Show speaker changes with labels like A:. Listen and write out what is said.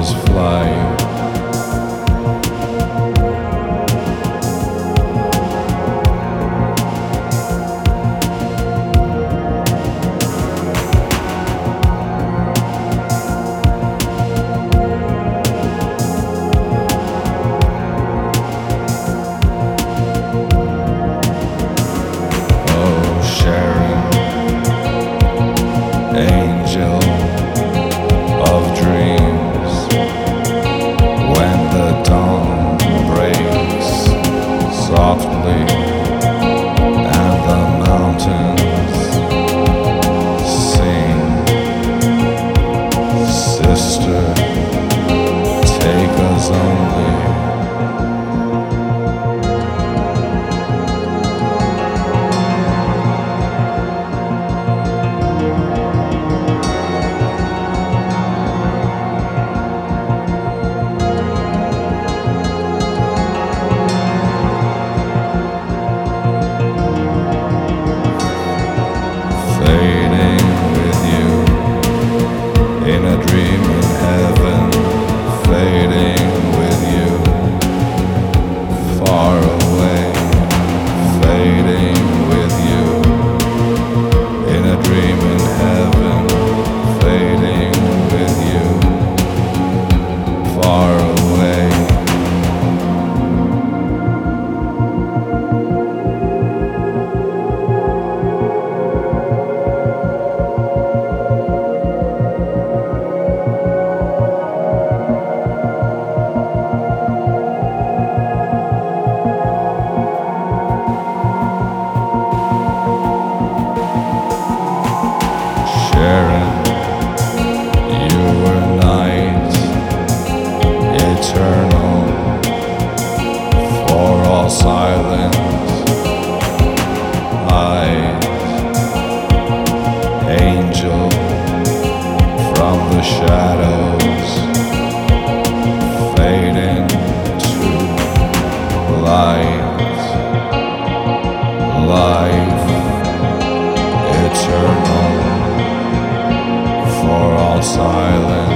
A: eagle's flight. Angel of dreams, when the dawn breaks softly and the mountains sing, sister, take us only. In a dream in heaven, fading with you, far away, fading with you. In a dream in heaven, fading with you, far away. You were night, eternal, for all silent eyes, angel from the shadows, fading to light, life eternal, for all silent